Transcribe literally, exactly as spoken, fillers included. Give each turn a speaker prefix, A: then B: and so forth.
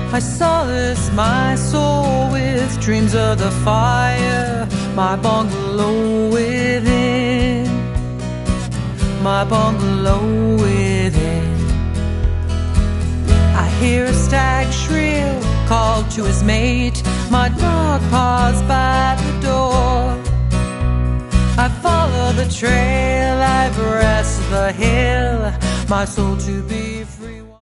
A: I solace my soul with dreams of the fire, my bungalow within, my bungalow within. I hear a stag shrill call to his mate, my dog paws by the door. I follow the trail, I breast the hill, my soul to be free.